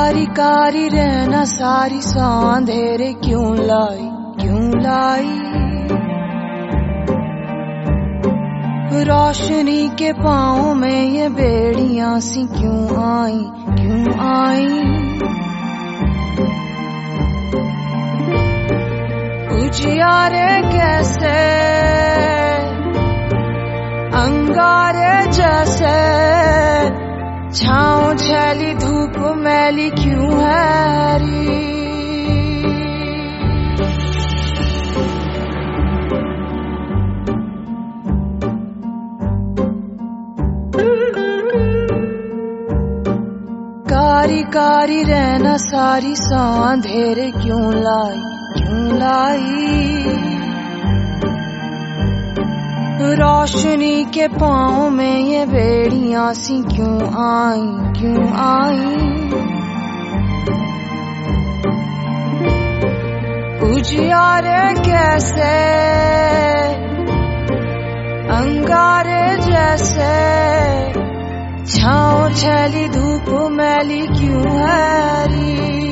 कारी कारी रहना सारी सा अंधेरे क्यों लाई, क्यों लाई। रोशनी के पाँव में ये बेड़ियां सी क्यों आई, क्यों आई। उजियारे कैसे अंगारे जैसे, छाँव छैली धूप मैली क्यों है री। कारी कारी रहना सारी सा अंधेरे क्यों लाई, क्यों लाई। रोशनी के पाँव में ये बेड़ियां सी क्यों आई, क्यों आई। उजियारे कैसे अंगारे जैसे, छाँव छैली धूप मैली क्यों है री।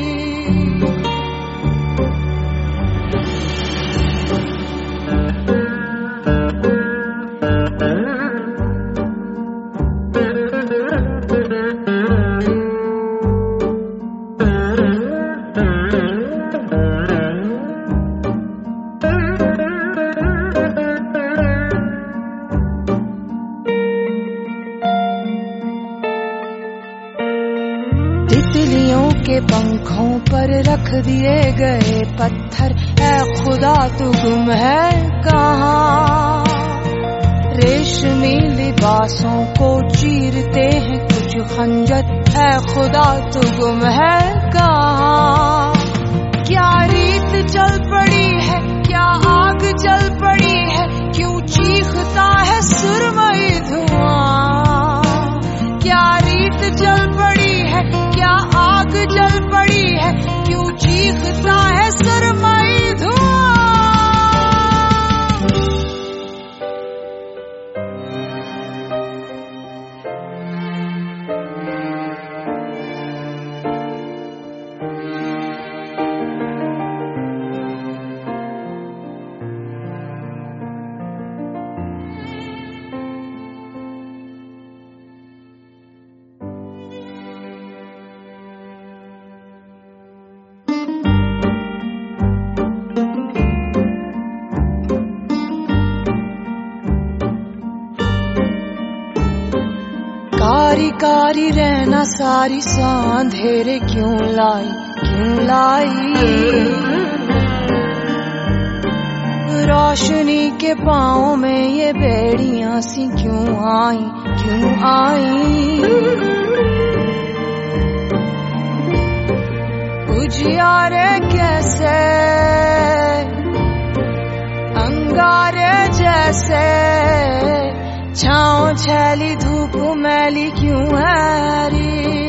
तितलियों के पंखों पर रख दिए गए पत्थर, ऐ खुदा तू गुम है कहाँ। रेशमी लिबासों को चीरते हैं कुछ खंजर, ऐ खुदा तू गुम है कहाँ। क्या रीत चल पड़ी है, क्या आग जल पड़ी है, क्यों चीखता है सुरमई धुआं। क्या रीत जल पड़ी है, क्या आग जल पड़ी है, क्यों चीखता है सुरमई धुआं। कारी कारी रहना सारी सा अंधेरे क्यों लाई, क्यों लाई। रोशनी के पाँव में ये बेड़ियां सी क्यों आई, क्यों आई। उजियारे कैसे अंगारे जैसे, छाँव छैली धूप मैली क्यों है री।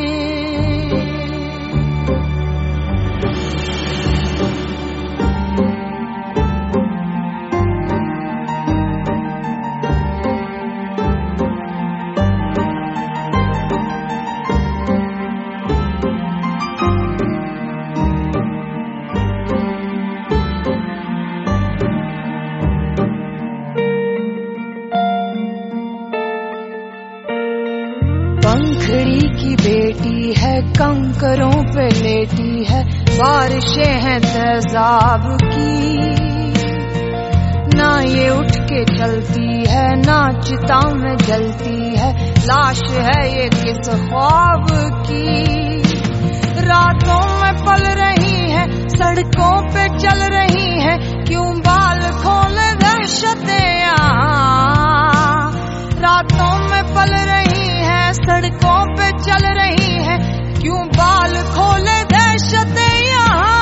पंखड़ी की बेटी है कंकरों पे लेटी है, बारिशें हैं तेजाब की। ना ये उठ के चलती है, ना चिता में जलती है, लाश है ये किस ख्वाब की। रातों में पल रही है, सड़कों पे चल रही है, क्यों बाल खोले दहशतें यहाँ। रातों में पल रही है, सड़कों पे चल रही है, क्यों बाल खोले दहशतें यहाँ।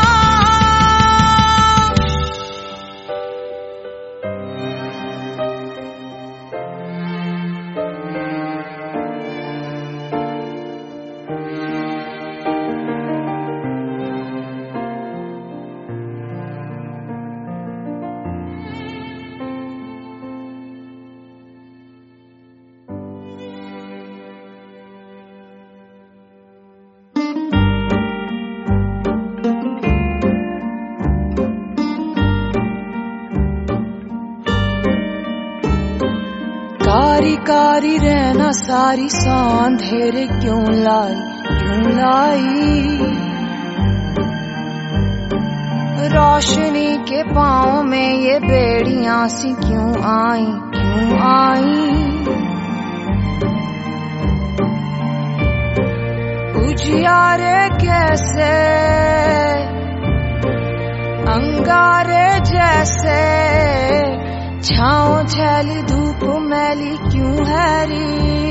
कारी रहना सारी सांधेरे क्यों लाई रोशनी के पाँव में ये बेड़ियां सी क्यों आई उजियारे कैसे अंगारे जैसे छाँव छैली धूप मैली क्यों हैरी